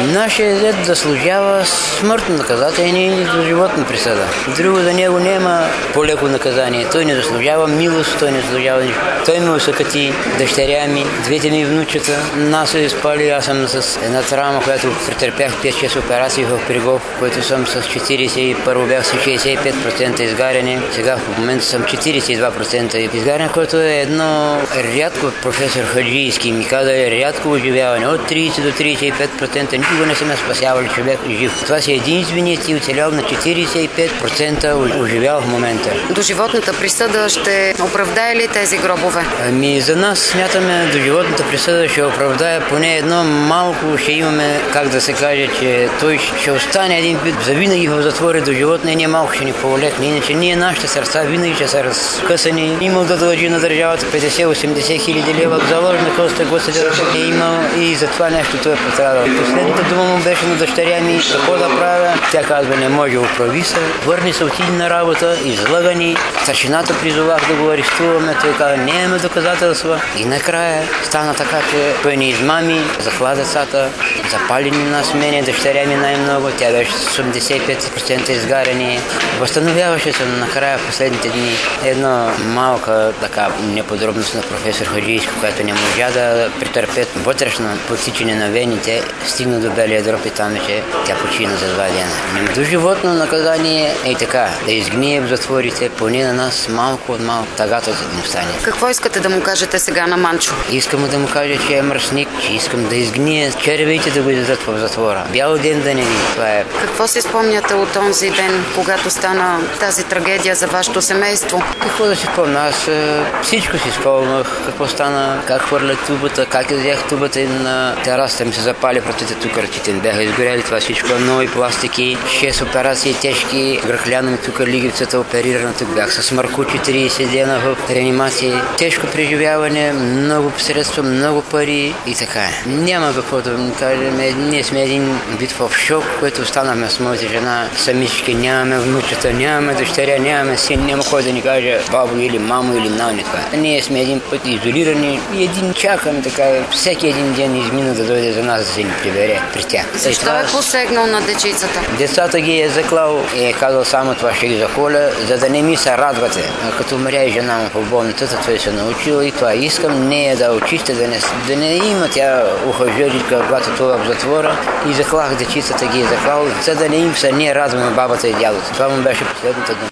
Нашия дед заслужава смъртно наказание или доживотна присъда. Друго за него няма по-леко наказание. Той не заслужава милост, той не заслужава нищо. Той ме усъкати, дъщеря ми, двете ми внучета. Нас се изпали, аз съм с една травма, която претърпях 5-6 операции в Пригов, който съм с 40, първо бях с 65% изгаряне, сега в момента съм 42% изгаряне, което е едно рядко, професор Хаджийски ми каза, рядко оживяване. От 30 до 35% никога не съм спасявал човек жив. Това си единственият и оцелял на 45% оживял в момента. Доживотната присъда ще оправдае ли тези гробове? Ами за нас смятаме доживотната присъда ще оправдае поне едно малко, ще имаме, как да се каже, че той ще остане един вид завинаги в затвора доживотна и ние малко ще ни повлекне. Иначе ние нашите сърца винаги ще са разкъсани. Имал да дължи на държавата 50-80 хиляди лева заложна коста, Господи е имал и за това нещо той е пострадал. Последната дума му беше на дъщеря ми, какво да правя. Тя казва, не може, оправи се. Върни се, отиди на работа, излъгани. Старшината призовах да го арестуваме. Той каза, нямаме доказателства. И накрая стана така, че той ни измами, захва децата, запали ни нас мене, дъщеря ми най-много. Тя беше с 85% изгаряне. Възстановяваше се накрая в последните дни. Една малка така неподробност на професор Хаджийски, която не можа да претърпят вътрешно подсичане на вените, стигна до белия дроб и там, че тя почина за 2 дена. Доживотно наказание е така, да изгние в затворите, поне на нас малко от малко тагата да не остане. Какво искате да му кажете сега на Манчо? Искам да му кажа, че е мръсник, че искам да изгние червеите да го издадат в затвора. Бял ден да не види. Това е. Какво си спомняте от онзи ден, когато стана тази трагедия за вашето семейство? Какво да си спомня? Аз всичко си спомнях. Какво стана, как хвърлях тубата, как взех тубата и на терасата ми се запали протите тук ръците. Бяха изгорели това всичко. Нови пластики, 6 операции тежки, гръхляна ми тук лигавицата оперирана. Тук бях с мъркучи 30 дена в реанимация. Тежко преживяване, много средства, много пари и така е. Няма какво да ми кажем. Ние сме един вид в шок, който останахме с моята жена. Самички, нямаме внучета, нямаме дъщеря, нямаме син, няма кой да ни каже бабо или мамо или нани. Ние сме един път изолирани и един чакаме така. Всеки един ден измина да дойде за нас да се ни прибере при тях. Защо е посегнал на дечицата? Децата ги е заклал и е казал само това ще ги захоля, за да не ми се радвате. Като умря и жена му в болницата, той се научил и това искам нея да очисти, да не има тя ухажеричка, когато това в затвора и заклах дечицата ги е заклал, за да не им се не радваме бабата и дядото. Това му беше последната дума.